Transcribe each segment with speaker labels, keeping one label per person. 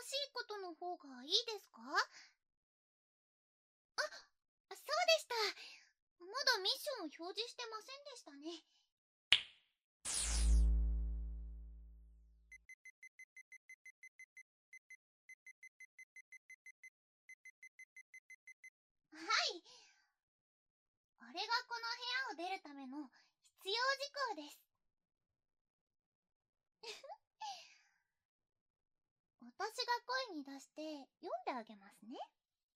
Speaker 1: しいことの方がいいですか？そうでした。まだミッションを表示してませんでしたね。はい。あれがこの部屋を出るための必要事項です。私が声に出して読んであげますね。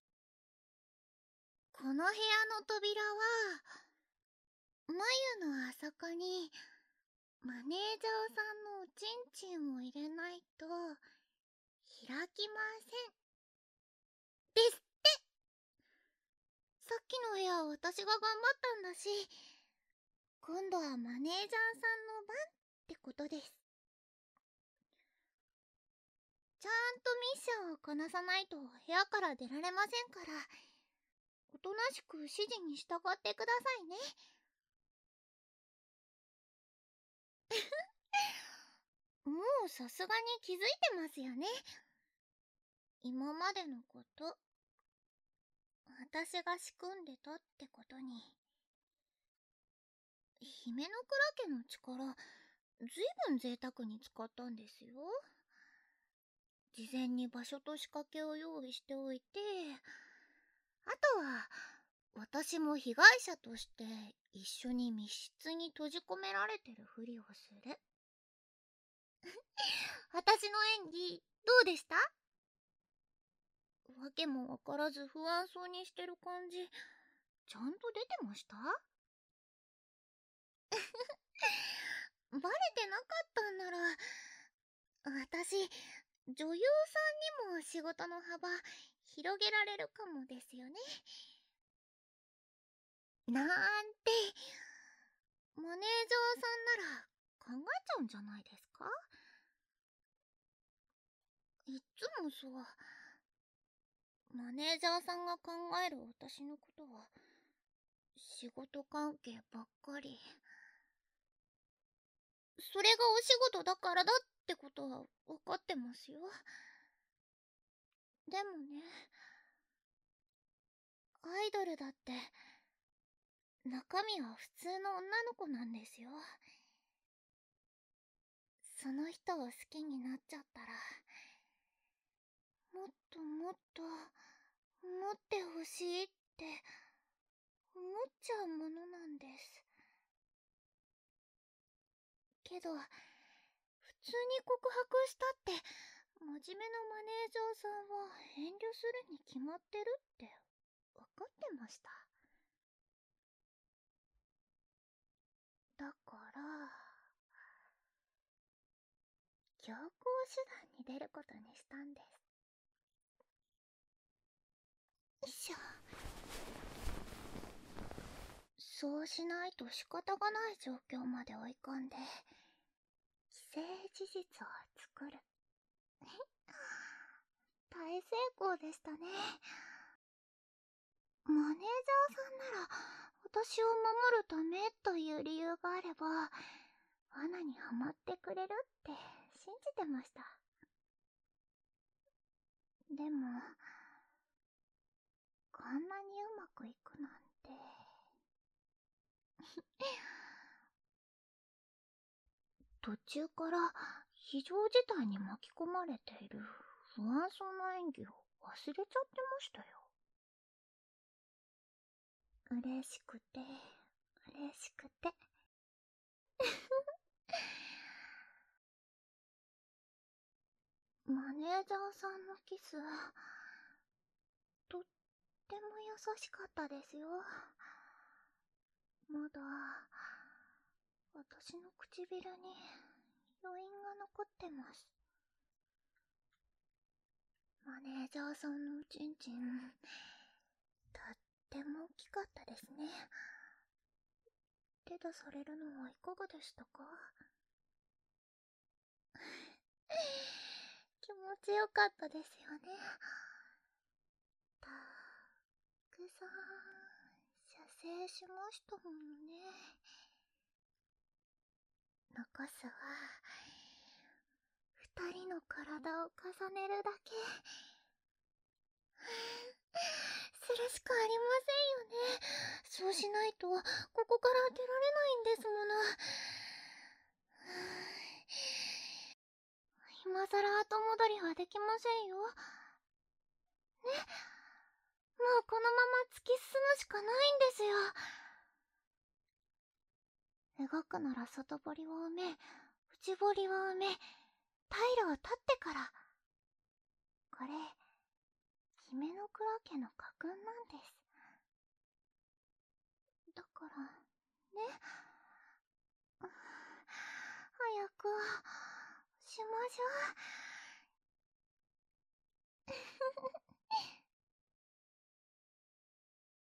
Speaker 1: この部屋の扉は、眉のあそこにマネージャーさんのおちんちんを入れないと開きません。ですって。さっきの部屋は私が頑張ったんだし、今度はマネージャーさんの番ってことです。ちゃんとミッションをこなさないと部屋から出られませんから、おとなしく指示に従ってくださいね。もうさすがに気づいてますよね。今までのこと、私が仕組んでたってことに。姫の倉家の力、ずいぶん贅沢に使ったんですよ。事前に場所と仕掛けを用意しておいて、あとは私も被害者として一緒に密室に閉じ込められてるふりをする。私の演技どうでした？わけもわからず不安そうにしてる感じ、ちゃんと出てました？バレてなかったんなら、私、女優さんにも仕事の幅広げられるかもですよね。なんて、マネージャーさんなら考えちゃうんじゃないですか？いっつもそう。マネージャーさんが考える私のことは仕事関係ばっかり。それがお仕事だからだってことは分かってますよ。でもね、アイドルだって中身は普通の女の子なんですよ。その人を好きになっちゃったら、もっともっと持ってほしいって思っちゃうものなんです。けど、普通に告白したって真面目なマネージャーさんは遠慮するに決まってるって分かってました。だから強行手段に出ることにしたんです。よいしょ。そうしないと仕方がない状況まで追い込んで既成事実を作る。大成功でしたね。マネージャーさんなら私を守るためという理由があれば罠にはまってくれるって信じてました。でもこんなにうまくいくなんて途中から非常事態に巻き込まれている不安そうな演技を忘れちゃってましたよ。嬉しくて嬉しくてマネージャーさんのキス、とっても優しかったですよ。まだ私の唇に余韻が残ってます。マネージャーさんのおちんちん、とっても大きかったですね。手出されるのはいかがでしたか？気持ちよかったですよね。たくさん射精しましたものね。残すは二人の体を重ねるだけするしかありませんよね。そうしないとここから出られないんですもの。今さら後戻りはできませんよ。ね、もうこのまま突き進むしかないんですよ。動くなら外堀を埋め、内堀を埋め、退路を立ってから。これ姫の倉家の家訓なんです。だからね、早くしましょう。